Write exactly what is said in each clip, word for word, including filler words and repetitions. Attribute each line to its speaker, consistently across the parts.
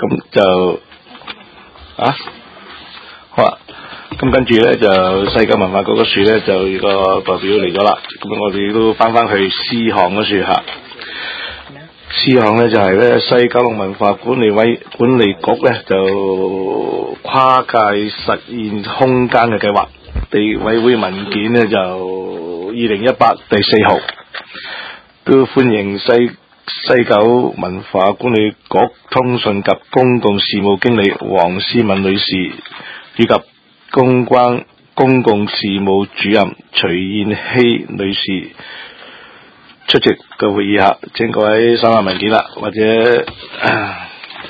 Speaker 1: 咁就啊好啊。咁跟住咧就西九文化局嗰處咧就有個代表嚟咗啦。咁我哋都翻翻去司項嗰處嚇。司項咧就係咧西九龍文化管理委管理局咧就跨界實現空間嘅計劃地委會文件咧就二零一八第四號，都歡迎西西九文化管理局通訊及公共事務經理黃思敏女士以及公關公共事務主任徐燕希女士出席嘅會議下，請各位手拿文件啦，或者、啊、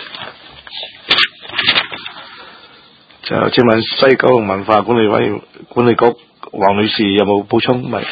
Speaker 1: 就請問西九龍文化管理委管理局黃女士有冇補充？咪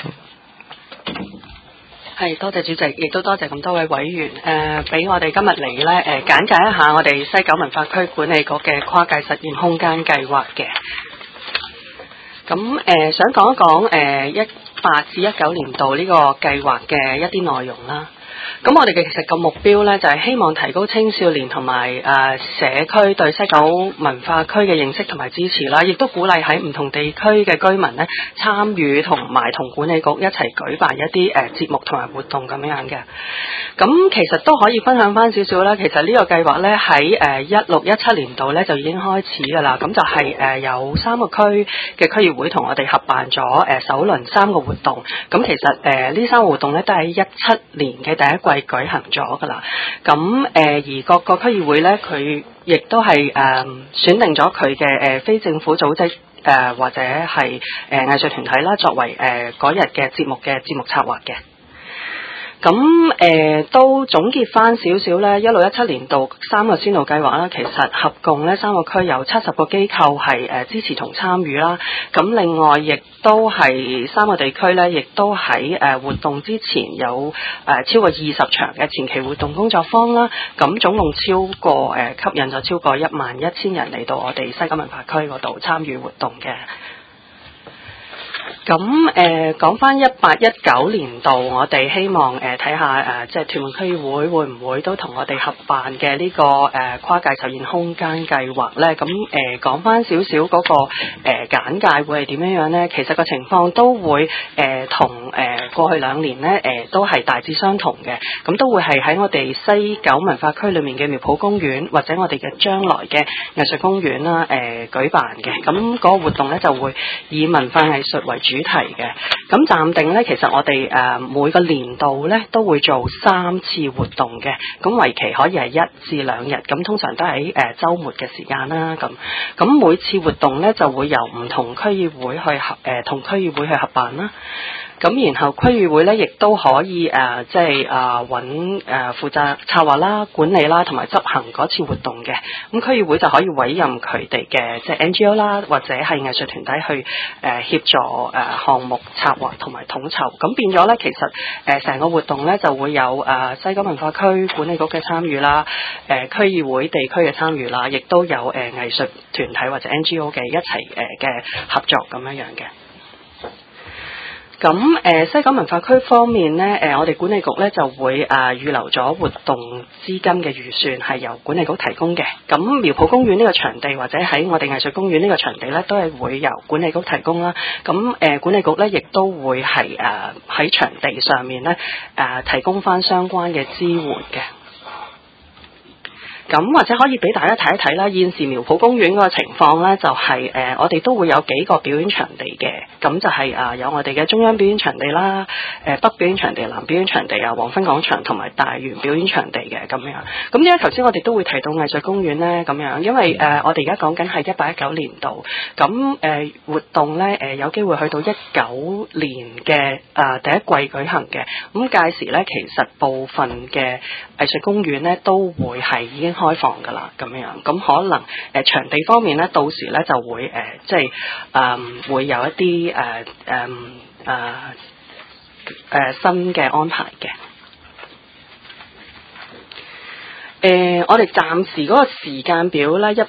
Speaker 2: 係，多謝主席，亦都多謝咁多位委員誒，俾、呃、我哋今日嚟咧誒簡介一下我哋西九文化區管理局嘅跨界實驗空間計劃嘅。咁誒、呃，想講一講誒一八至一九年度呢個計劃嘅一啲內容啦。咁我哋嘅其實個目標咧，就係、是、希望提高青少年同埋誒社區對西九文化區嘅認識同埋支持啦，亦都鼓勵喺唔同地區嘅居民咧參與同埋同管理局一齊舉辦一啲誒節目同埋活動咁樣嘅。咁其實都可以分享翻少少啦。其實呢個計劃咧喺誒一六一七年度咧就已經開始㗎啦。咁就係、是、誒、呃、有三個區嘅區議會同我哋合辦咗誒、呃、首輪三個活動。咁其實誒呢、呃、三個活動咧都係一七年嘅第一季舉行咗噶啦，咁誒、呃、而各個區議會咧，佢亦都係誒、呃、選定咗佢嘅誒非政府組織誒、呃、或者係誒、呃、藝術團體啦，作為誒嗰日嘅節目嘅節目策劃嘅。咁誒、呃、都總結翻少少咧，一六一七年度三個先導計劃啦，其實合共咧三個區有七十個機構係誒支持同參與啦。咁另外亦都係三個地區咧，亦都喺誒活動之前有誒超過二十場嘅前期活動工作坊啦。咁總共超過誒吸引咗超過一萬一千人嚟到我哋西九文化區嗰度參與活動嘅。咁誒講翻一八一九年度，我哋希望誒睇下誒，即係屯門區議會會唔會都同我哋合辦嘅呢、這個誒、呃、跨界實現空間計劃咧？咁誒講翻少少嗰個誒、呃、簡介會係點樣樣咧？其實個情況都會誒同誒過去兩年咧誒、呃、都係大致相同嘅。咁都會係喺我哋西九文化區裏面嘅苗圃公園或者我哋嘅將來嘅藝術公園啦誒、呃、舉辦嘅。咁嗰個活動咧就會以文化藝術為主題嘅。咁暫定咧，其實我哋誒、呃、每個年度咧都會做三次活動嘅，咁為期可以係一至兩日，咁通常都喺誒週末嘅時間啦。咁咁每次活動咧就會由唔同區議會去合誒同區議會去合辦啦。咁然後區議會咧，亦都可以誒、呃，即係誒揾誒負責策劃啦、管理啦，同埋執行嗰次活動嘅。咁區議會就可以委任佢哋嘅即係 N G O 啦，或者係藝術團體去誒、呃、協助誒、呃、項目策劃同埋統籌。咁變咗咧，其實誒成、呃、個活動咧就會有誒、呃、西九文化區管理局嘅參與啦，誒、呃、區議會地區嘅參與啦，亦都有誒、呃、藝術團體或者 N G O 嘅一齊誒嘅合作咁樣樣嘅。咁誒、呃、西九文化區方面咧，誒、呃、我哋管理局咧就會誒、呃、預留咗活動資金嘅預算，係由管理局提供嘅。咁苗圃公園呢個場地或者喺我哋藝術公園呢個場地咧，都係會由管理局提供啦。咁誒、呃、管理局咧亦都會係誒喺場地上面咧誒、呃、提供翻相關嘅支援嘅。咁或者可以俾大家睇一睇啦，現時苗圃公園嗰個情況咧，就係、是、誒、呃、我哋都會有幾個表演場地嘅，咁就係、是、啊、呃、有我哋嘅中央表演場地啦，誒、呃、北表演場地、南表演場地啊、黃昏廣場同埋大園表演場地嘅咁樣。咁點解頭先我哋都會提到藝術公園咧？咁樣，因為誒、呃、我哋而家講緊係一八一九年度，咁誒、呃、活動咧誒、呃、有機會去到一九年嘅誒、呃、第一季舉行嘅。咁屆時咧，其實部分嘅藝術公園咧都會係已經開放㗎啦，咁樣咁可能誒、呃、場地方面咧，到時咧就會誒、呃、即係誒、呃、會有一啲誒誒誒誒新嘅安排嘅。誒、呃，我哋暫時嗰個時間表咧，一八一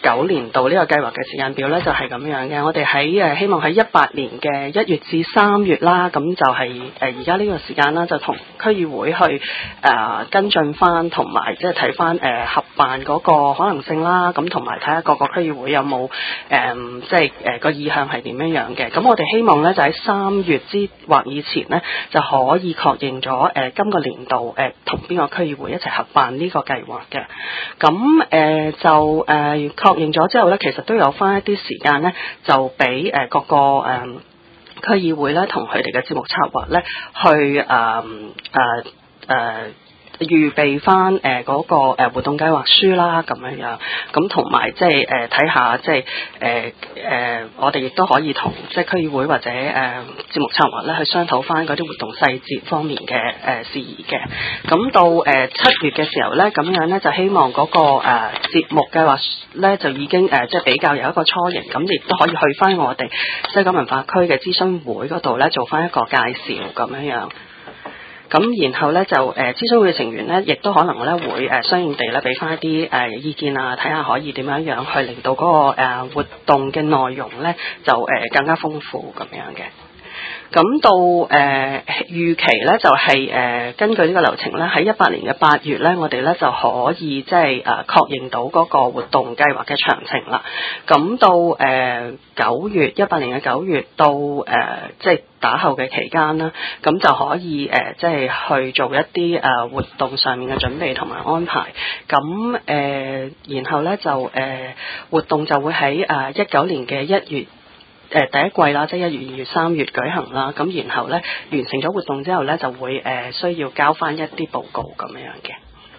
Speaker 2: 九年度呢個計劃嘅時間表咧就係咁樣嘅。我哋喺誒希望喺一八年嘅一月至三月啦，咁就係誒而家呢個時間啦，就同區議會去誒、呃、跟進翻，同埋即係睇翻誒合辦嗰個可能性啦。咁同埋睇下各個區議會有冇誒即係誒個意向係點樣樣嘅。咁我哋希望咧就喺三月之或以前咧就可以確認咗誒、呃、今個年度誒同邊個區議會一齊合辦呢個計劃嘅。咁誒、呃、就誒、呃、確認咗之後咧，其實都有翻一啲時間咧，就俾誒各個誒、呃、區議會咧同佢哋嘅節目策劃咧去誒誒誒。呃呃預備翻誒嗰個誒活動計劃書啦，咁樣樣，咁同埋即係誒睇下即係誒誒，我哋亦都可以同即係區議會或者誒節、呃、目策劃咧去商討翻嗰啲活動細節方面嘅誒、呃、事宜嘅。咁到誒七、呃、月嘅時候咧，咁樣咧就希望嗰、那個誒、呃、節目計劃咧就已經誒、呃、即係比較有一個雛形，咁亦都可以去翻我哋西九文化區嘅諮詢會嗰度咧做翻一個介紹咁樣樣。咁然後咧就誒諮詢會嘅成員咧，亦都可能咧會誒相應地咧俾翻一啲誒、呃、意見啊，睇下可以點樣樣去令到嗰、那個誒、呃、活動嘅內容咧就誒、呃、更加豐富咁樣嘅。咁到誒、呃、預期咧就係、是、誒、呃、根據呢個流程咧，喺一八年嘅八月咧，我哋咧就可以即係誒確認到嗰個活動計劃嘅詳情啦。咁到誒九月一八年嘅九月到誒即係打後嘅期間啦，咁就可以誒即係去做一啲誒、呃、活動上面嘅準備同埋安排。咁誒、呃、然後咧就誒、呃、活動就會喺誒一九年嘅一月。誒、呃、第一季啦，即係一月、二月、三月舉行啦，咁然後咧完成咗活動之後咧，就會誒、呃、需要交翻一啲報告咁樣嘅。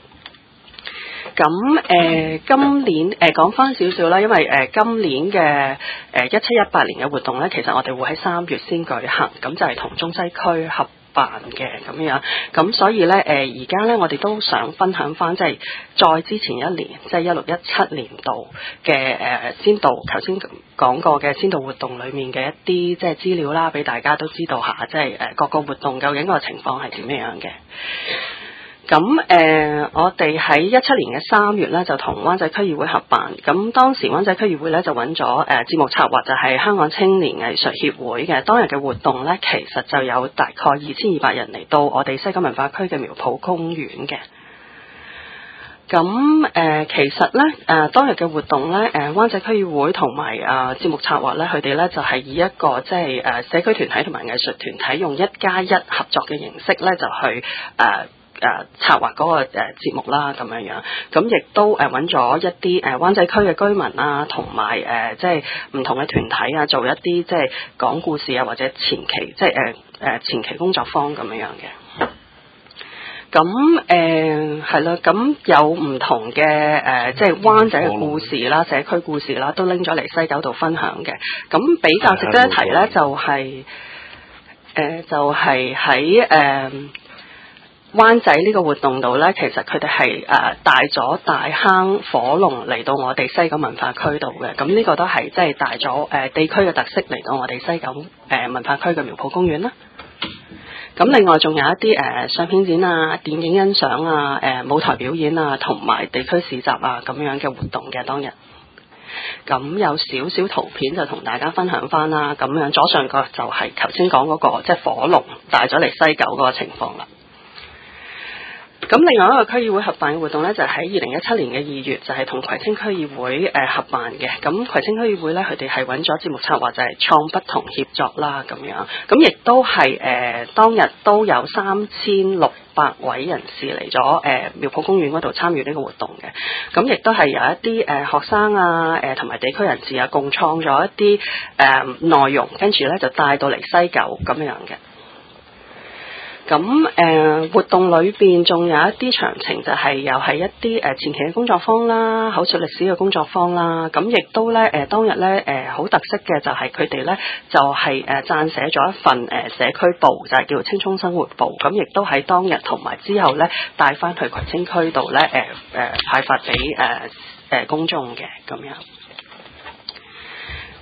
Speaker 2: 咁誒、呃、今年誒講翻少少啦，因為誒、呃、今年嘅誒一七一八年嘅活動咧，其實我哋會喺三月先舉行，咁就係同中西區合辦嘅咁樣，咁所以咧誒而家咧我哋都想分享翻，即係再之前一年，即係一六一七年度嘅誒、呃、先導，頭先講過嘅先導活動裡面嘅一啲即係資料啦，俾大家都知道下，即係誒各個活動究竟個情況係點樣嘅。咁誒、呃，我哋喺一七年嘅三月咧，就同灣仔區議會合辦。咁當時灣仔區議會咧就揾咗誒節目策劃，就係香港青年藝術協會嘅。當日嘅活動咧，其實就有大概二千二百人嚟到我哋西九文化區嘅苗圃公園嘅。咁誒、呃，其實咧誒、呃、當日嘅活動咧，誒、呃、灣仔區議會同埋啊節目策劃咧，佢哋咧就係、是、以一個即係誒社區團體同埋藝術團體用一加一合作嘅形式咧，就去誒。呃誒、呃、策劃嗰個誒節目啦，咁樣樣，咁亦都誒揾咗一啲誒灣仔區嘅居民啊，同埋誒即係唔同嘅團體啊，做一啲即係講故事啊，或者前期即係誒誒前期工作坊咁樣樣嘅。咁誒係啦，咁、呃、有唔同嘅誒、呃、即係灣仔嘅故事啦、社區故事啦，都拎咗嚟西九度分享嘅。咁比較值得一提咧，就係、是、誒、呃、就係喺誒。灣仔呢個活動度呢，其實佢哋係誒帶咗大坑火龍嚟到我哋西九文化區度嘅，咁呢個都係即係帶咗誒地區嘅特色嚟到我哋西九誒、呃、文化區嘅苗圃公園啦。咁另外仲有一啲誒、呃、相片展啊、電影欣賞啊、誒、呃、舞台表演啊，同埋地區市集啊咁樣嘅活動嘅當日。咁有少少圖片就同大家分享翻啦。咁樣左上角就係頭先講嗰個即係火龍帶咗嚟西九嗰個情況啦。咁另外一個區議會合辦嘅活動咧，就喺二零一七年嘅二月，就係、是、同葵青區議會誒、呃、合辦嘅。咁葵青區議會咧，佢哋係揾咗節目策劃，就係、是、創不同協作啦咁樣。咁亦都係誒、呃、當日都有三千六百位人士嚟咗誒苗圃公園嗰度參與呢個活動嘅。咁亦都係有一啲誒、呃、學生啊誒同埋地區人士啊，共創咗一啲誒、呃、內容，跟住咧就帶到嚟西九咁樣嘅。咁誒、呃、活動裏邊仲有一啲詳情，就係又係一啲誒前期嘅工作坊啦，口述歷史嘅工作坊啦。咁亦都咧誒、呃、當日咧誒好特色嘅就係佢哋咧就係誒撰寫咗一份誒、呃、社區報，就係、是、叫做青蔥生活報。咁亦都喺當日同埋之後咧帶翻去葵青區度咧誒誒派發俾誒誒公眾嘅咁樣。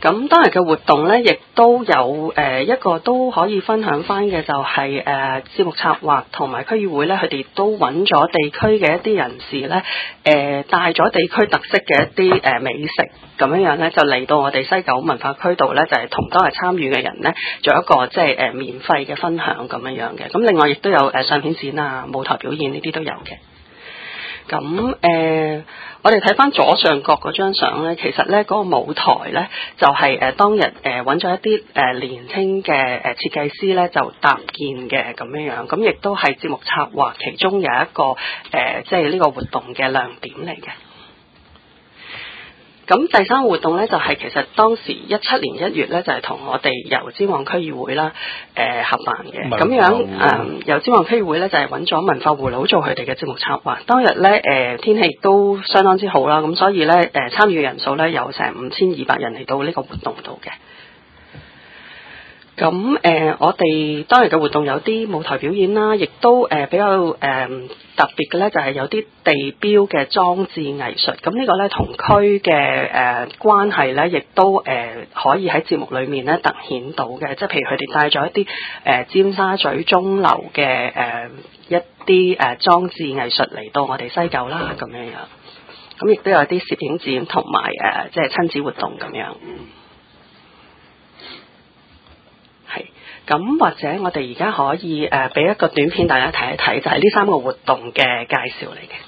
Speaker 2: 咁當日嘅活動咧，亦都有誒、呃、一個都可以分享翻嘅，就係誒節目策劃同埋區議會咧，佢哋都揾咗地區嘅一啲人士咧，誒帶咗地區特色嘅一啲誒、呃、美食咁樣樣咧，就嚟到我哋西九文化區度咧，就係、是、同當日參與嘅人咧，做一個即係誒免費嘅分享咁樣樣嘅。咁另外亦都有誒、呃、相片展啊、舞台表演呢啲都有嘅。咁誒、呃，我哋睇翻左上角嗰張相咧，其實咧嗰、那個舞台咧就係、是、誒、呃、當日誒揾咗一啲誒、呃、年輕嘅誒設計師咧就搭建嘅咁樣樣，咁亦都係節目策劃其中有一個誒、呃、即係呢個活動嘅亮點嚟嘅。咁第三個活動咧就係、是、其實當時一七年一月咧就係、是、同我哋油尖旺區議會啦誒、呃、合辦嘅，咁樣誒油尖旺區議會咧就係揾咗文化葫蘆做佢哋嘅節目策劃。當日咧誒、呃、天氣都相當之好啦，咁所以咧誒、呃、參與嘅人數咧有成五千二百人嚟到呢個活動度嘅。咁誒、呃，我哋當日嘅活動有啲舞台表演啦，亦都誒、呃、比較誒、呃、特別嘅咧，就係、是、有啲地標嘅裝置藝術。咁呢個咧同區嘅誒關係咧，亦都誒、呃、可以喺節目裏面咧突顯到嘅。即係譬如佢哋帶咗一啲誒、呃、尖沙咀鐘樓嘅誒、呃、一啲誒、呃、裝置藝術嚟到我哋西九啦，咁樣樣。咁亦都有啲攝影展同埋誒即係親子活動咁樣。係，咁或者我哋而家可以誒俾、呃、一個短片大家睇一睇，就係、是、呢三個活動嘅介紹嚟嘅。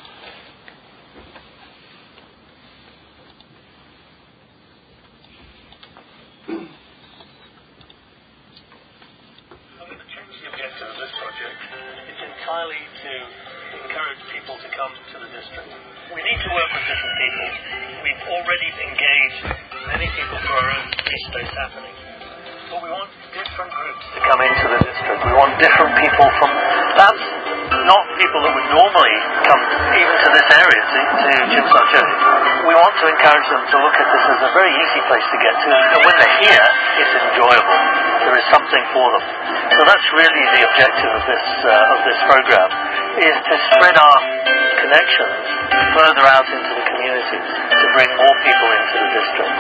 Speaker 3: But we want different groups to come into the district. We want different people from, perhaps not people that would normally come even to this area, to, to Tsim Sha Tsui. We want to encourage them to look at this as a very easy place to get to. And when they're here, it's enjoyable. There is something for them. So that's really the objective of this, uh, of this program, is to spread our connections further out into the community, to bring more people into the district.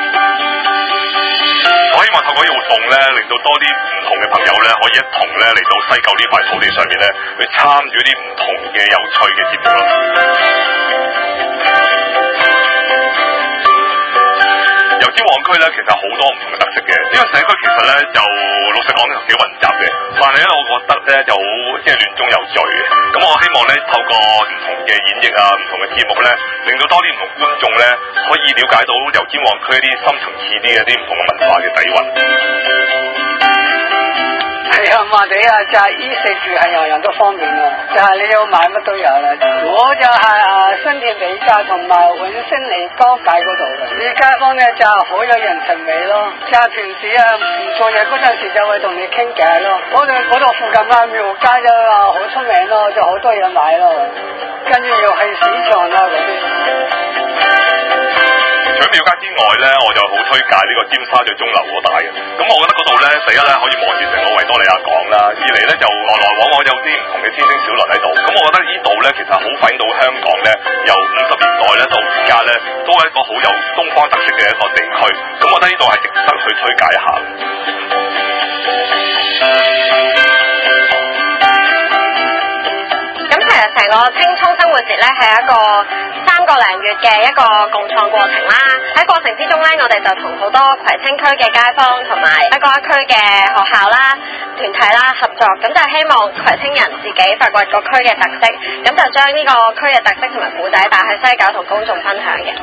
Speaker 4: 我希望透過呢個活動咧，令到多啲唔同嘅朋友咧，可以一同咧嚟到西九呢塊土地上面咧，去參與啲唔同嘅有趣嘅節目咯。油尖旺區咧，其實好多唔同嘅特色嘅，呢個社區其實咧就老實講咧幾混雜嘅，但係咧我覺得咧就好即係亂中有序嘅。咁我希望咧透過唔同嘅演繹啊，唔同嘅節目咧，令到多啲唔同觀眾咧可以了解到油尖旺區一啲深層次啲嘅啲唔同嘅文化嘅底蘊。
Speaker 5: 係啊，麻地啊，就係、是、衣食住係樣樣都方便啊，就係、是、你要買乜都有啦。我就係啊新田地界同埋永星利江界嗰度嘅，啲街坊咧就係好有人情味咯。就係平時啊唔做嘢嗰陣時就會同你傾偈咯。嗰度嗰度附近啊廟街就啊好出名咯，就好多嘢買咯。跟住又係市場啦嗰啲。
Speaker 4: 除咗廟街之外咧，我就好推介呢個尖沙咀鐘樓嗰帶嘅。咁我覺得嗰度咧，第一咧可以望住成個維多利亞港啦，二嚟咧就來來往往有啲唔同嘅天星小輪喺度。咁我覺得呢度咧其實好反映到香港咧，由五十年代咧到而家咧，都係一個好有東方特色嘅一個地區。咁我覺得呢度係值得去推介一下。
Speaker 6: 咁其實成個青葱生活節咧係一個三個零月嘅一個共創過程啦。喺過程之中咧，我哋就同好多葵青區嘅街坊同埋一個一區嘅學校啦、團體啦合作，咁就希望葵青人自己發掘個區嘅特色，咁就將呢個區嘅特色同埋故仔帶去西九同公眾分享嘅。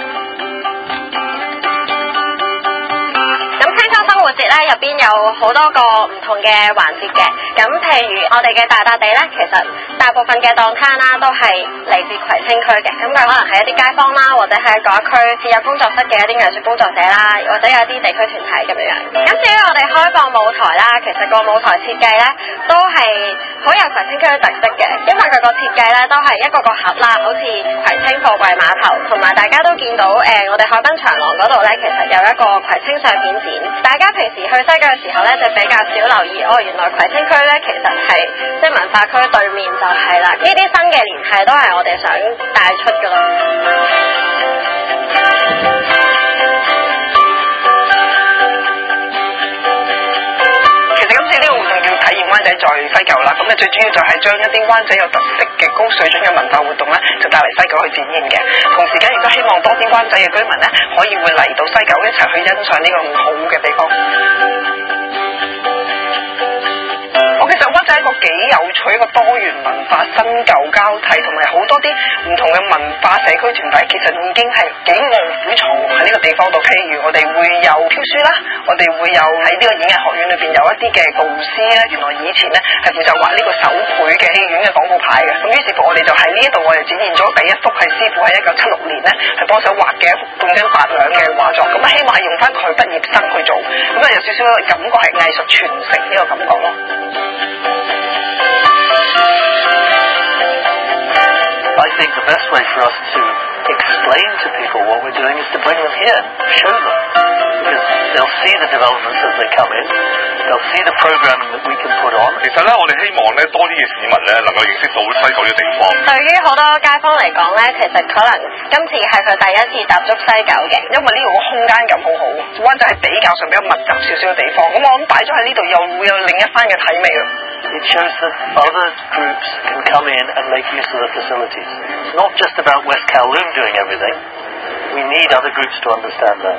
Speaker 6: 生活節咧入邊有好多個唔同嘅環節嘅，咁譬如我哋嘅大笪地咧，其實大部分嘅檔攤啦都係嚟自葵青區嘅，咁佢可能係一啲街坊啦，或者係嗰一區設有工作室嘅一啲藝術工作者啦，或者有一啲地區團體咁樣樣。咁至於我哋開放舞台啦，其實個舞台設計咧都係好有葵青區嘅特色嘅，因為佢個設計咧都係一個個盒啦，好似葵青貨櫃碼頭，同埋大家都見到誒、呃，我哋海濱長廊嗰度咧，其實有一個葵青相片展，大家平時去西九嘅時候咧，就比較少留意哦，原來葵青區咧其實係即係文化區對面就係啦，呢啲新嘅聯繫都係我哋想帶出㗎咯。
Speaker 5: 最主要就係將一啲灣仔有特色嘅高水準嘅文化活動咧，就帶嚟西九去展現嘅。同時間亦都希望多啲灣仔嘅居民咧，可以會嚟到西九一齊去欣賞呢個咁好嘅地方。我其實灣仔係一個幾有趣、一個多元文化新舊交替，同埋好多啲唔同嘅文化社區團體，其實已經係幾臥虎藏龍喺呢個地方度。譬如我哋會有飄書啦，我哋會有喺呢個演藝學院裏邊有一啲嘅導師咧，原來以前咧係負責畫呢個手繪嘅戲院嘅廣告牌嘅。咁於是乎我哋就喺呢一度我哋展現咗第一幅係師傅喺一九七六年咧係幫手畫嘅一幅半斤八兩嘅畫作。咁啊希望係用翻佢畢業生去做，咁啊有少少感覺係藝術傳承呢個感覺咯。
Speaker 3: I think the best way for us to explain to people what we're doing is to bring them here, show them, because they'll see the developments as they come in, they'll see the programming that we can put on.
Speaker 4: 其實咧，我哋希望咧多啲嘅市民咧能夠認識到西九呢個地方。
Speaker 6: 對於好多街坊嚟講咧，其實可能今次係佢第一次踏足西九嘅，
Speaker 5: 因為呢度個空間感好好，灣仔係比較上比較密集少少嘅地方，咁我諗擺咗喺呢度又會有另一番嘅體味咯。
Speaker 3: It shows that other groups can come in and make use of the facilities. It's not just about West Kowloon doing everything. We need other groups to understand that.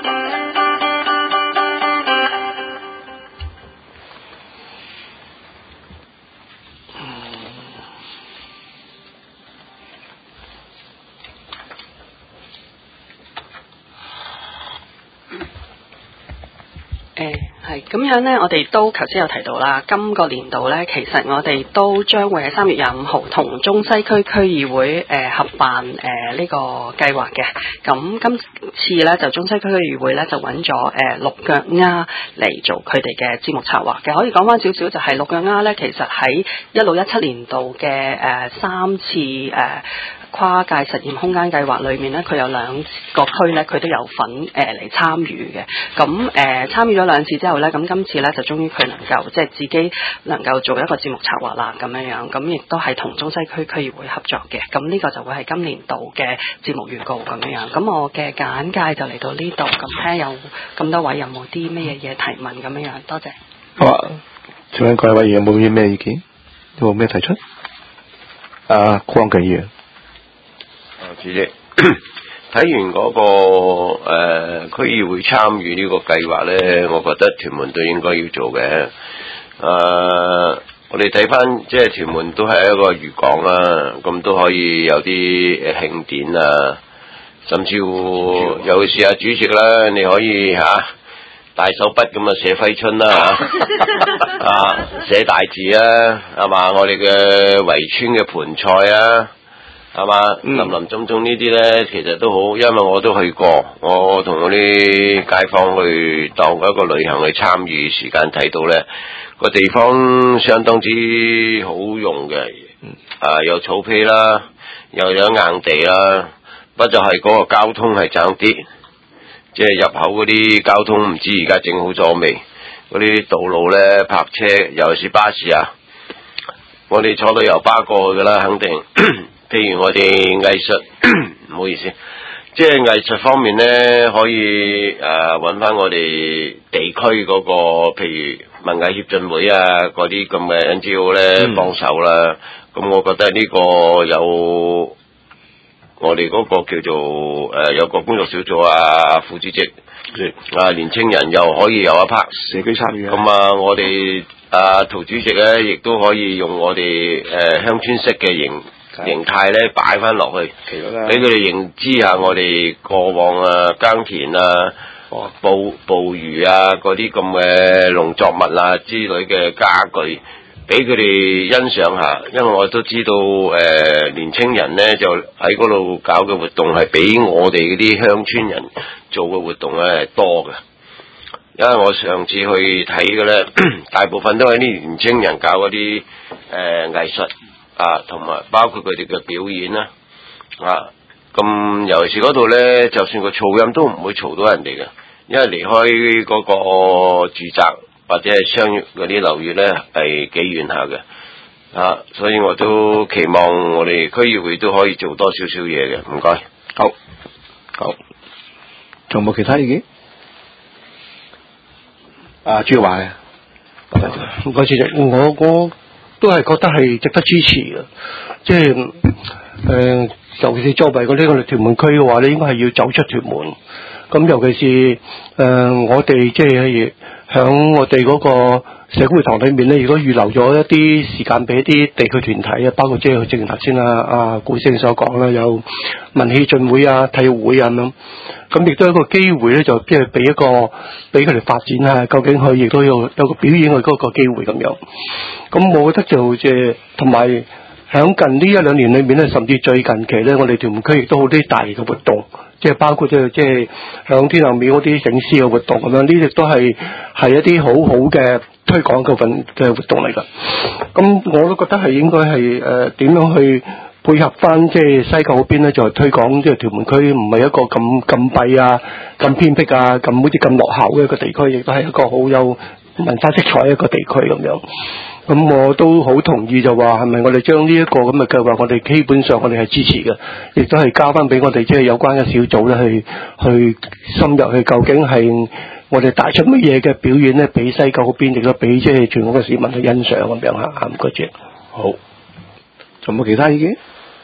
Speaker 2: 誒係咁樣呢，我哋都頭先有提到啦，今個年度呢，其實我哋都將會喺三月廿五號同中西區區議會誒、呃、合辦誒呢、呃這個計劃嘅。咁今次呢，就中西區區議會呢，就揾咗誒六腳丫嚟做佢哋嘅節目策劃嘅。可以講翻少少，就係六腳丫呢，其實喺一六一七年度嘅誒、呃、三次誒。呃跨界實驗空間計劃裏面咧，佢有兩個區咧，佢都有份誒嚟參與嘅。咁誒參與咗兩次之後咧，咁今次咧就終於佢能夠即係自己能夠做一個節目策劃啦，咁樣樣。咁亦都係同中西區區議會合作嘅。咁呢個就會係今年度嘅節目預告咁樣樣。咁我嘅簡介就嚟到呢度。咁睇下有咁多位有冇啲咩嘢提問咁樣樣。多謝。
Speaker 1: 好啊，請問各位委員有冇啲咩意見？有冇咩提出？啊，鄺繼元。
Speaker 7: 主席，睇完嗰、那個誒、呃、區議會參與呢個計劃呢，我覺得屯門都應該要做嘅。誒、呃，我哋睇翻即係屯門都係一個漁港啦，咁都可以有啲誒慶典啊，甚至乎尤其是啊主席啦，你可以嚇、啊、大手筆咁啊寫揮春啦嚇，啊寫大字啊，係嘛？我哋嘅圍村嘅盤菜啊。係嘛？林林總總呢啲呢，其實都好，因為我都去過，我同嗰啲街坊去當一個旅行去參與，時間睇到呢個地方相當之好用嘅，啊有草皮啦，又有硬地啦，不就係嗰個交通係爭啲，即係入口嗰啲交通唔知而家整好咗未？嗰啲道路呢，泊車，尤其是巴士啊，我哋坐旅遊巴過去噶啦，肯定。譬如我哋藝術，唔好意思，即係藝術方面咧，可以誒揾翻我哋地區嗰個，譬如文藝協進會啊，嗰啲咁嘅 N G O 咧幫手啦。咁我覺得呢個有我哋嗰個叫做誒、呃、有個工作小組啊，副主席啊，年青人又可以有一 part
Speaker 1: 社區參與。
Speaker 7: 咁啊，我哋啊陶主席咧，亦都可以用我哋誒、呃、鄉村式嘅形。形態咧擺翻落去，俾佢哋認知下我哋過往啊耕田啊、
Speaker 1: 哦、
Speaker 7: 捕捕魚啊嗰啲咁嘅農作物啊之類嘅家具，俾佢哋欣賞下。因為我都知道誒、呃、年青人咧就喺嗰度搞嘅活動係比我哋嗰啲鄉村人做嘅活動咧係多嘅。因為我上次去睇嘅咧，大部分都係啲年青人搞嗰啲誒藝術。啊，同埋包括佢哋嘅表演啦，啊，咁尤其是嗰度咧，就算個噪音都唔會嘈到人哋嘅，因為離開嗰個住宅或者係商業嗰啲樓宇咧係幾遠下嘅，啊，所以我都期望我哋區議會都可以做多少少嘢嘅，唔該。
Speaker 1: 好，好，仲有冇其他意見？啊，朱華嘅，
Speaker 8: 唔該主席，我我。 都係覺得係值得支持嘅。即係誒、呃，尤其是作為個呢個屯門區嘅話咧，應該係要走出屯門。咁尤其是誒、呃，我哋即係響我哋嗰個社區會堂裏面咧，亦都預留咗一啲時間俾一啲地區團體啊，包括即係正如頭先啊啊顧先所講啦，有文戲進會啊、體育會啊咁樣，咁亦都有一個機會咧，就即係俾一個俾佢哋發展啊，究竟佢亦都有有個表演嘅嗰個機會咁樣。咁我覺得就即係同埋響近呢一兩年裏面咧，甚至最近期咧，我哋屯門區亦都好啲大型嘅活動。即係包括即係即係響天后廟嗰啲醒獅嘅活動咁樣，呢啲都係係一啲好好嘅推廣嘅份嘅活動嚟㗎。咁我都覺得係應該係誒點樣去配合翻即係西九嗰邊咧，就係推廣即係屯門區唔係一個咁禁閉啊、咁偏僻啊、咁好似咁落後嘅一個地區，亦都係一個好有文化色彩嘅一個地區咁樣。咁我都好同意就話係咪我哋將呢一個咁嘅計劃，我哋基本上我哋係支持嘅，亦都係交翻俾我哋即係有關嘅小組咧去去深入去究竟係我哋帶出乜嘢嘅表演咧，俾西九嗰邊亦都俾即係全國嘅市民去欣賞咁樣嚇。唔該主席。
Speaker 1: 好，仲有冇其他意見？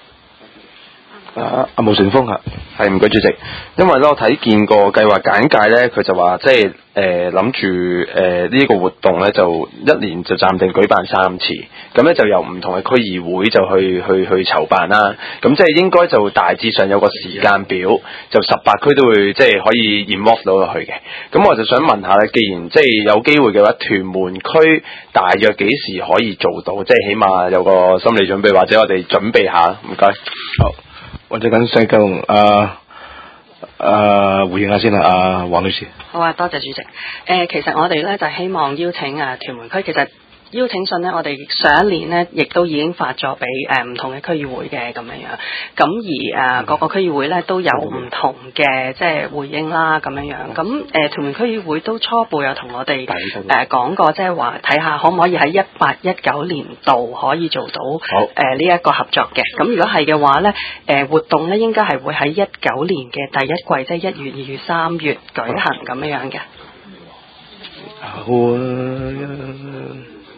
Speaker 1: 啊，阿毛成峰啊，
Speaker 9: 係唔該主席，因為咧我睇見個計劃簡介咧，佢就話即係誒諗住誒呢個活動咧就一年就暫定舉辦三次，咁咧就由唔同嘅區議會就去去去籌辦啦。咁即係應該就大致上有個時間表，就十八區都會即係可以 involve 到落去嘅。咁我就想問下咧，既然即係有機會嘅話，屯門區大約幾時可以做到？即係起碼有個心理準備，或者我哋準備下。唔該。
Speaker 1: 好。或者緊西九啊啊回應下先啦，阿黃女士。
Speaker 2: 好啊，多謝主席。誒、呃，其實我哋咧就希望邀請啊屯門區，其實邀請信咧，我哋上一年咧亦都已經發咗俾誒唔同嘅區議會嘅咁樣樣。咁而誒、呃、各個區議會咧都有唔同嘅即係回應啦咁樣樣。咁誒、呃、屯門區議會都初步有同我哋誒講過，即係話睇下可唔可以喺一八一九年度可以做到誒呢一個合作嘅。咁如果係嘅話咧，誒、呃、活動咧應該係會喺一九年嘅第一季，即係一月、二月、三月舉行咁樣樣嘅。
Speaker 1: 好啊。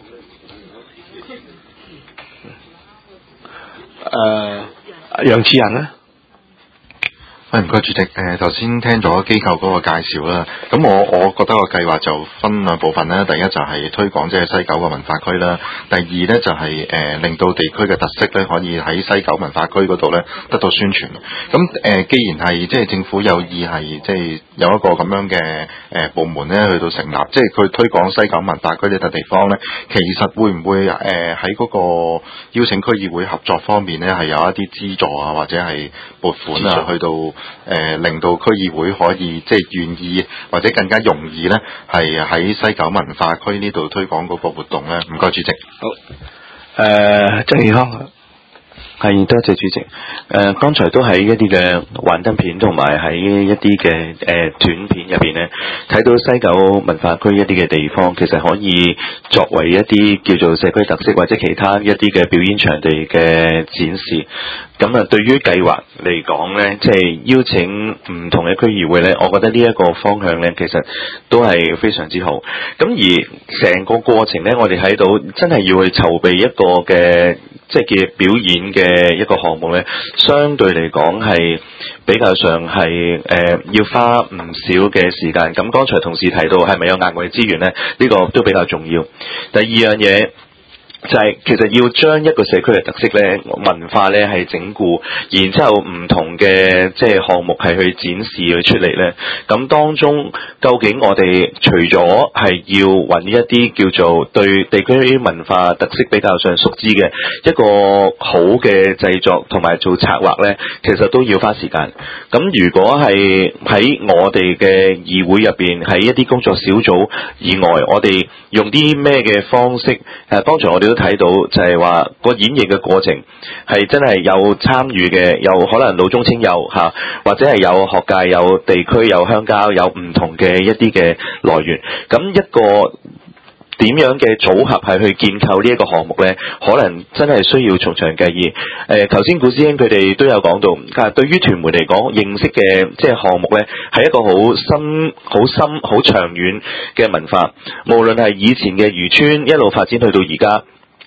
Speaker 1: 誒，楊志仁咧，
Speaker 10: 誒唔該主席，誒頭先聽咗機構嗰個介紹啦，咁我我覺得個計劃就分兩部分啦，第一就係推廣即係西九嘅文化區啦，第二咧就係、是、誒、呃、令到地區嘅特色咧可以喺西九文化區嗰度咧得到宣傳。咁誒、呃、既然係即係政府有意係即係有一個咁樣嘅誒、呃、部門咧去到成立，即係佢推廣西九文化區呢笪地方咧，其實會唔會誒喺嗰個邀請區議會合作方面咧係有一啲資助啊，或者係撥款啊去到？誒、呃、令到區議會可以即係願意或者更加容易咧，係喺西九文化區呢度推廣嗰個活動咧。唔該主席。
Speaker 1: 好。誒，曾健康。
Speaker 11: 係，多謝主席。誒、呃，剛才都喺一啲嘅幻燈片同埋喺一啲嘅誒短片入邊咧，睇到西九文化區一啲嘅地方，其實可以作為一啲叫做社區特色或者其他一啲嘅表演場地嘅展示。咁啊，對於計劃嚟講咧，即係邀請唔同嘅區議會咧，我覺得呢一個方向咧，其實都係非常之好。咁而成個過程咧，我哋睇到真係要去籌備一個嘅即係嘅表演嘅一個項目咧，相對嚟講係比較上係誒、呃、要花唔少嘅時間。咁剛才同事提到係咪有額外資源咧？呢、呢個都比較重要。第二樣嘢。就係其實要將一個社區嘅特色咧、文化咧係整固，然之後唔同嘅即係項目係去展示佢出嚟咧。咁當中究竟我哋除咗係要揾一啲叫做對地區文化特色比較上熟知嘅一個好嘅製作同埋做策劃咧，其實都要花時間。咁如果係喺我哋嘅議會入邊，喺一啲工作小組以外，我哋用啲咩嘅方式？誒，剛才我哋都睇到就係話個演繹嘅過程係真係有參與嘅，有可能老中青幼嚇，或者係有學界、有地區、有鄉郊、有唔同嘅一啲嘅來源。咁一個點樣嘅組合係去建構呢一個項目呢？可能真係需要從長計議。誒、呃，頭先古師兄佢哋都有講到，但係對於屯門嚟講，認識嘅即係項目呢，係一個好深、好深、好長遠嘅文化。無論係以前嘅漁村一路發展去到而家。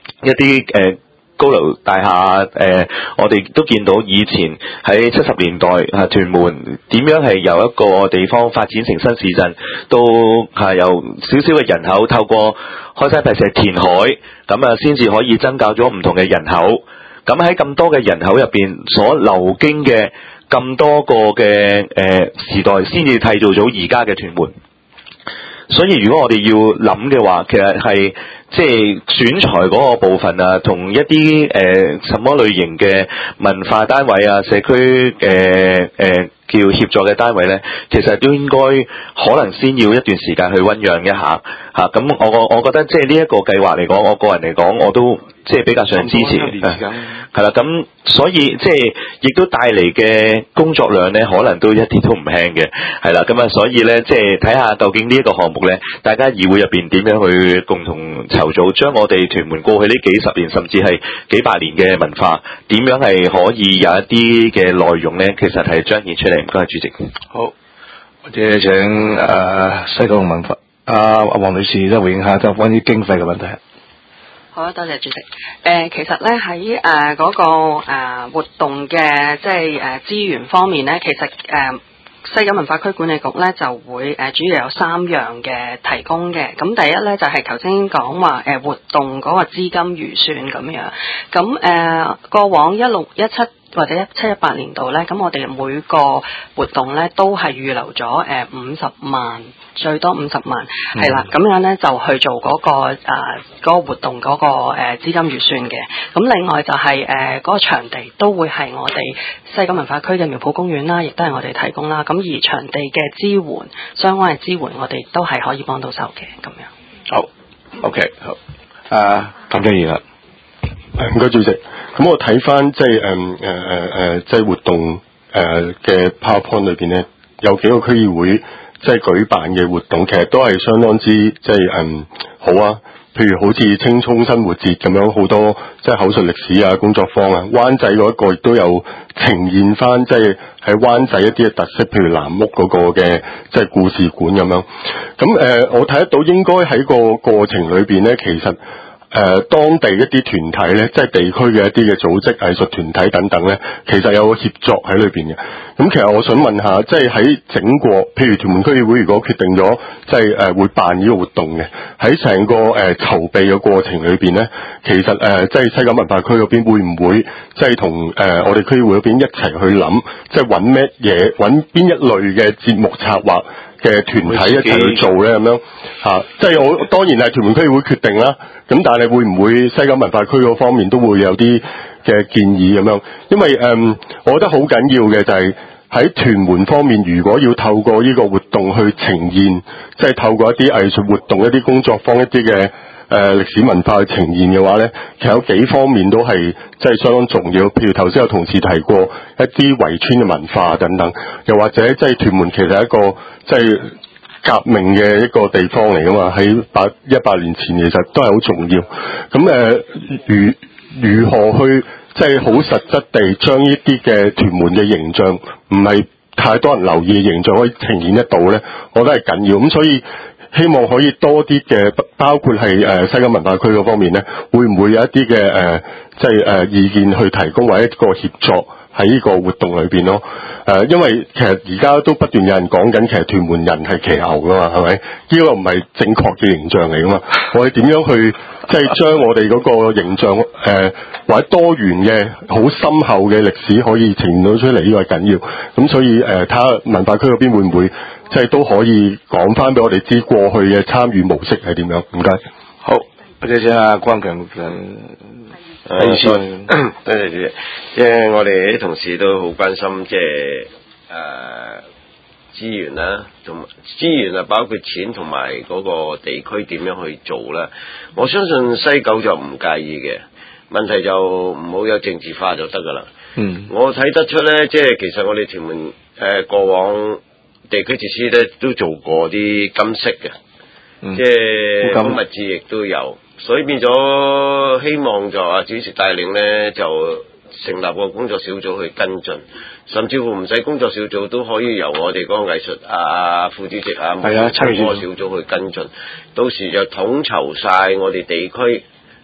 Speaker 11: 一啲誒。呃高樓大廈誒、呃，我哋都見到以前喺七十年代啊，屯門點樣係由一個地方發展成新市鎮，都係由少少嘅人口透過開山劈石填海，咁啊先至可以增加咗唔同嘅人口。咁喺咁多嘅人口入邊所流經嘅咁多個嘅誒、呃、時代，先至締造咗而家嘅屯門。所以如果我哋要諗嘅話，其實係即係選材嗰個部分啊，同一啲誒、呃、什麼類型嘅文化單位啊、社區誒誒叫協助嘅單位咧，其實都應該可能先要一段時間去醞釀一下嚇。咁、啊、我我覺得即係呢一個計劃嚟講，我個人嚟講，我都即係比較想支持。係啦，咁所以即係亦都帶嚟嘅工作量咧，可能都一啲都唔輕嘅。係啦，咁啊，所以咧，即係睇下究竟呢一個項目咧，大家議會入邊點樣去共同籌組，將我哋屯門過去呢幾十年甚至係幾百年嘅文化，點樣係可以有一啲嘅內容咧，其實係彰顯出嚟。唔該，主席。
Speaker 1: 好，或者請誒、呃、西九文化阿阿黃女士即係回應下，就關於經費嘅問題。
Speaker 2: 好啊，多謝主席。誒、呃，其實咧喺誒嗰個誒、呃、活動嘅即係誒資源方面咧，其實誒、呃、西九文化區管理局咧就會誒、呃、主要有三樣嘅提供嘅。咁第一咧就係頭先講話誒活動嗰個資金預算咁樣。咁誒、呃、過往一六一七或者一七一八年度咧，咁我哋每個活動咧都係預留咗誒五十萬。最多五十萬，係啦、嗯，咁樣咧就去做嗰、那個誒嗰、呃那個活動嗰、那個誒資、呃、金預算嘅。咁另外就係誒嗰個場地都會係我哋西九文化區嘅苗圃公園啦，亦都係我哋提供啦。咁而場地嘅支援，相關嘅支援，我哋都係可以幫到手嘅。咁樣。
Speaker 1: 好 ，OK， 好。啊，咁多嘢啦。
Speaker 12: 唔該主席。咁我睇翻即係誒誒誒誒，即係活動誒嘅 PowerPoint 裏邊咧，有幾個區議會。即係舉辦嘅活動，其實都係相當之即係嗯好啊。譬如好似青葱生活節咁樣，好多即係口述歷史啊、工作坊啊。灣仔嗰一個亦都有呈現翻，即係喺灣仔一啲嘅特色，譬如藍屋嗰個嘅即係故事館咁樣。咁誒、呃，我睇得到應該喺個過程裏邊咧，其實。誒、呃，當地一啲團體咧，即係地區嘅一啲嘅組織、藝術團體等等咧，其實有個協作喺裏邊嘅。咁其實我想問下，即係喺整個，譬如屯門區議會如果決定咗，即係誒會辦呢個活動嘅，喺成個誒、呃、籌備嘅過程裏邊咧，其實誒、呃、即係西九文化區嗰邊會唔會即係同誒我哋區議會嗰邊一齊去諗，即係揾咩嘢，揾邊一類嘅節目策劃嘅團體一齊去做咧咁樣嚇、啊，即係我當然係屯門區議會決定啦。咁但係會唔會西九文化區嗰方面都會有啲嘅建議咁樣？因為誒、嗯，我覺得好緊要嘅就係喺屯門方面，如果要透過呢個活動去呈現，即係透過一啲藝術活動、一啲工作坊、一啲嘅誒歷史文化去呈現嘅話咧，其實有幾方面都係即係相當重要。譬如頭先有同事提過一啲圍村嘅文化等等，又或者即係屯門其實係一個即係革命嘅一個地方嚟噶嘛，喺八一百年前其實都係好重要。咁誒、呃，如如何去即係好實質地將呢啲嘅屯門嘅形象，唔係太多人留意嘅形象，可以呈現得到咧？我覺得係緊要。咁所以希望可以多啲嘅，包括係誒、呃、西九文化區嗰方面咧，會唔會有一啲嘅誒，即係誒意見去提供或者一個協作？喺呢個活動裏邊咯，誒、呃，因為其實而家都不斷有人講緊，其實屯門人係騎牛噶嘛，係咪？呢個唔係正確嘅形象嚟噶嘛？我哋點樣去即係將我哋嗰個形象誒、呃，或者多元嘅好深厚嘅歷史可以呈現到出嚟，呢個係緊要。咁所以誒，睇、呃、下文化區嗰邊會唔會即係都可以講翻俾我哋知過去嘅參與模式係點樣？唔該。
Speaker 1: 好，或者請阿關強誒。
Speaker 7: 誒，多謝主席，即係我哋啲同事都好關心，即係誒資源啦，同埋資源啊，包括錢同埋嗰個地區點樣去做啦。我相信西九就唔介意嘅，問題就唔好有政治化就得噶啦。嗯，我睇得出咧，即係其實我哋屯門誒、呃、過往地區設施咧都做過啲金飾嘅，嗯、即係咁物資亦都有。所以變咗，希望就阿主席帶領咧，就成立個工作小組去跟進，甚至乎唔使工作小組都可以由我哋嗰個藝術啊副主席啊，係啊，參與個小組去跟進。到時就統籌晒我哋地區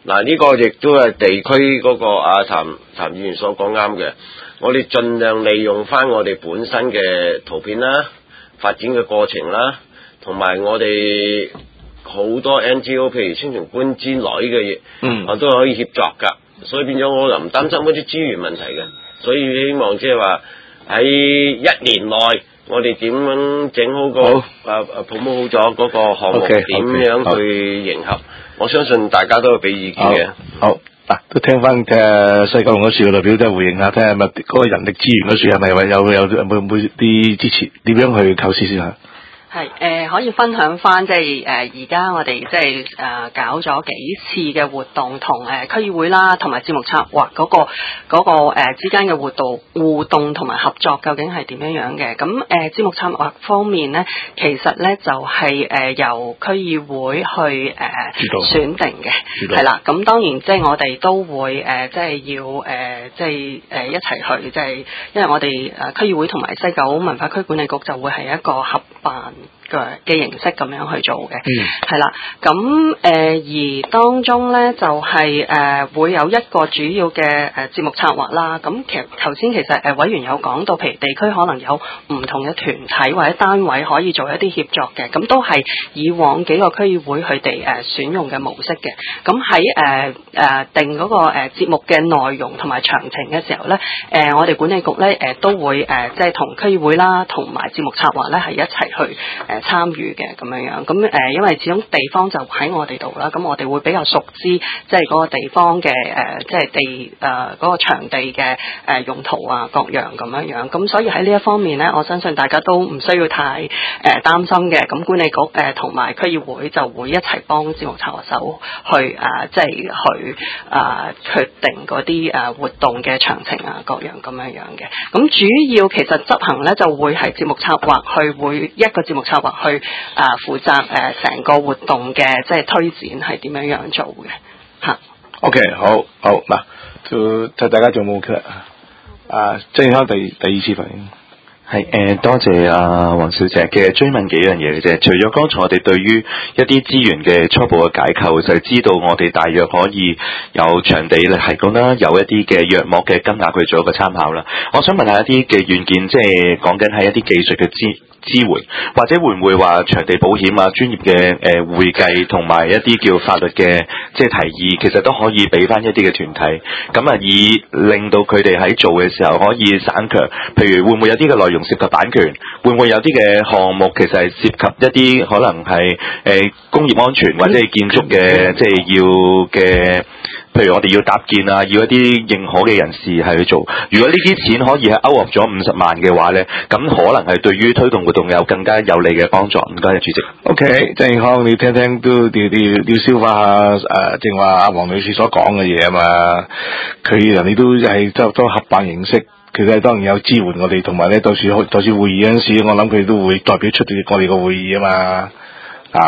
Speaker 7: 嗱，呢個亦都係地區嗰個阿譚譚議員所講啱嘅。我哋盡量利用翻我哋本身嘅圖片啦、發展嘅過程啦，同埋我哋好多 N G O， 譬如青城觀之類嘅嘢，嗯，我都可以協作㗎。所以變咗我又唔擔心嗰啲資源問題嘅。所以希望即係話喺一年內，我哋點樣整好個誒誒 promote 好咗嗰個項目，點、okay, okay, 樣去迎合？我相信大家都會俾意見嘅。
Speaker 1: 好嗱，都聽翻嘅西九龍嗰處嘅代表都係回應下，睇下咪嗰個人力資源嗰處係咪話有有會唔會啲支持？點樣去構思先嚇？
Speaker 2: 係誒、呃、可以分享翻即係誒而家我哋即係誒搞咗幾次嘅活動，同誒、呃、區議會啦，同埋節目策劃嗰、那個嗰、那個誒、呃、之間嘅活動互動同埋合作究竟係點樣樣嘅？咁誒、呃、節目策劃方面咧，其實咧就係、是、誒、呃、由區議會去誒、呃、選定嘅，係啦。咁當然即係我哋都會誒、呃、即係要誒、呃、即係誒、呃、一齊去，即係因為我哋誒區議會同埋西九文化區管理局就會係一個合辦嘅嘅形式咁樣去做嘅，係、嗯、啦，咁誒、呃、而當中咧就係、是、誒、呃、會有一個主要嘅誒、呃、節目策劃啦。咁其實頭先其實誒、呃、委員有講到，譬如地區可能有唔同嘅團體或者單位可以做一啲協作嘅，咁都係以往幾個區議會佢哋誒選用嘅模式嘅。咁喺誒誒定嗰個誒節目嘅內容同埋詳情嘅時候咧，誒、呃、我哋管理局咧誒、呃、都會誒即係同區議會啦，同埋節目策劃咧係一齊去誒。呃參與嘅咁樣樣，咁誒、呃，因為始終地方就喺我哋度啦，咁我哋會比較熟知，即係嗰個地方嘅誒、呃，即係地誒嗰、呃那個場地嘅誒、呃、用途啊，各樣咁樣樣，咁所以喺呢一方面咧，我相信大家都唔需要太誒擔、呃、心嘅。咁管理局誒同埋區議會就會一齊幫節目策劃手去誒、呃，即係去誒、呃、決定嗰啲誒活動嘅詳情啊，各樣咁樣樣嘅。咁主要其實執行咧就會係節目策劃去會一個節目策劃。去啊、呃、負責誒成、呃、個活動嘅即係推展係點樣樣做嘅嚇。
Speaker 1: OK， 好好嗱，就睇大家仲有冇嘅啊？正康第第二次發言。
Speaker 11: 係誒、呃，多謝阿、啊、黃小姐。其實追問幾樣嘢嘅啫，除咗剛才我哋對於一啲資源嘅初步嘅解構，就係、是、知道我哋大約可以有場地咧提供啦，有一啲嘅約莫嘅金額去做一個參考啦。我想問下一啲嘅軟件，即係講緊係一啲技術嘅資支援，或者會唔會話場地保險啊、專業嘅誒、呃、會計同埋一啲叫法律嘅即係提議，其實都可以俾翻一啲嘅團體，咁啊以令到佢哋喺做嘅時候可以省卻。譬如會唔會有啲嘅內容涉及版權？會唔會有啲嘅項目其實係涉及一啲可能係誒、呃、工業安全或者係建築嘅即係要嘅？譬如我哋要搭建啊，要一啲認可嘅人士係去做。如果呢啲錢可以係勾合咗五十萬嘅話咧，咁可能係對於推動活動有更加有利嘅幫助。唔該，主席。
Speaker 1: OK， 鄭健康，你聽聽都要要要消化下誒，正話阿黃女士所講嘅嘢啊嘛。佢人哋都係都都合辦形式，其實當然有支援我哋，同埋咧到時到時會議嗰陣時，我諗佢都會代表出席我哋個會議啊嘛。啊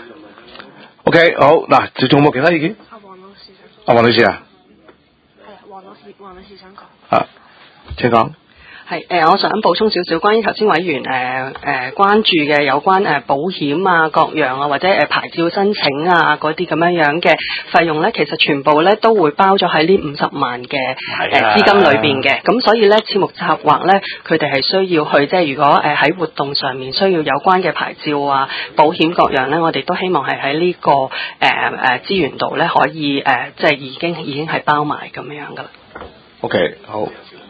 Speaker 1: ，OK， 好嗱，仲有冇其他意見？阿黃女士啊，
Speaker 2: 係黃女士，黃女士想講。
Speaker 1: 啊，請講。
Speaker 2: 係誒、呃，我想補充少少關於頭先委員誒誒、呃呃、關注嘅有關誒、呃、保險啊各樣啊或者誒、呃、牌照申請啊嗰啲咁樣樣嘅費用咧，其實全部咧都會包咗喺呢五十萬嘅誒資金裏邊嘅。咁所以咧，節目策劃咧，佢哋係需要去即係如果誒喺、呃、活動上面需要有關嘅牌照啊、保險各樣咧，我哋都希望係喺呢個誒誒資源度咧可以誒、呃、即係已經已經係包埋咁樣噶啦。
Speaker 1: OK， 好。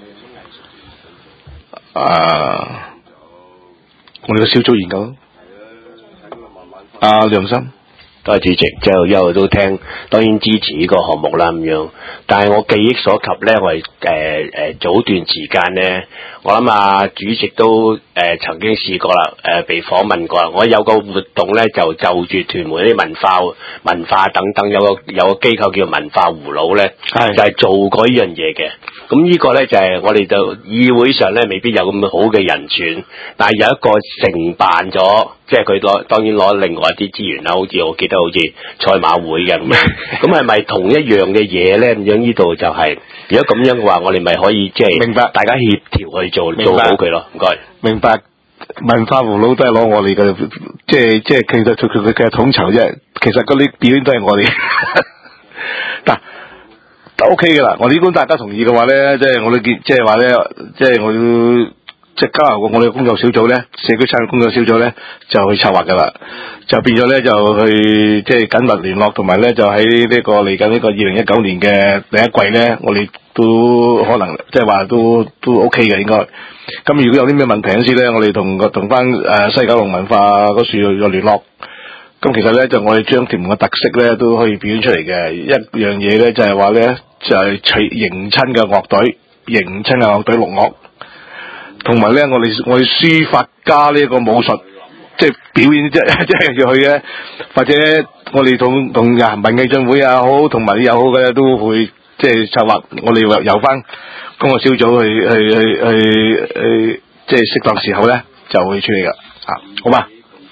Speaker 1: 啊！我哋個小組研究，阿、啊、梁生，
Speaker 13: 多謝主席，就一路都聽，當然支持呢個項目啦咁樣。但係我記憶所及咧，我係誒誒早段時間咧，我諗啊主席都誒、呃、曾經試過啦，誒、呃、被訪問過。我有個活動咧，就就住屯門啲文化文化等等，有個有個機構叫文化葫蘆咧，就係、是、做過呢樣嘢嘅。咁呢個咧就係、是、我哋就議會上咧未必有咁好嘅人選，但係有一個承辦咗，即係佢攞當然攞另外一啲資源啦，好似我記得好似賽馬會嘅咁樣。咁係咪同一樣嘅嘢咧？咁樣呢度就係、是，如果咁樣嘅話，我哋咪可以即係明白大家協調去做做好佢咯。唔該。
Speaker 1: 明白。文化葫蘆都係攞我哋嘅，即係即係其實佢佢佢嘅統籌啫。其實嗰啲表演都係我哋。 嗱。都 OK 嘅啦，我哋如果大家同意嘅話咧，即係我哋見，即係話咧，即係我要即係交流過我哋嘅工作小組咧，社區參與工作小組咧就去策劃嘅啦，就變咗咧就去即係緊密聯絡，同埋咧就喺呢個嚟緊呢個二零一九年嘅第一季咧，我哋都可能即係話都都 OK 嘅應該。咁如果有啲咩問題嗰時咧，我哋同個同翻誒西九龍文化嗰處有聯絡。咁其實咧就我哋將屯門嘅特色咧都可以表現出嚟嘅，一樣嘢咧就係話咧就係取迎親嘅樂隊，迎親嘅樂隊綠樂，同埋咧我哋我哋書法加呢一個武術，即係表演即即係要去嘅，或者我哋同同啊文藝進會也好，同埋又好嘅都會即係策劃，我哋由由翻工作小組去去去去去即係適當時候咧就會處理噶，啊好嘛？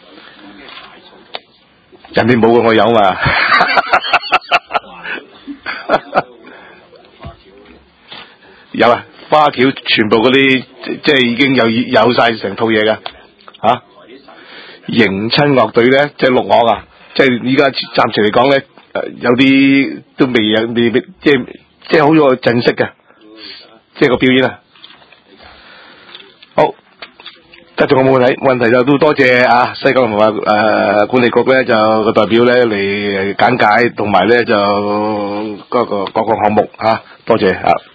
Speaker 1: 人哋冇嘅我有嘛，有啊，花橋全部嗰啲即係已經有有晒成套嘢㗎嚇。迎親樂隊咧，即係綠樂啊，即係依家暫時嚟講咧，誒有啲都未有未未即係即係好有陣式嘅，即係個表演啊。好。繼續有冇問題？問題就都多謝啊西九文化誒管理局咧就個代表咧嚟簡介，同埋咧就嗰個各個項目啊，多謝啊。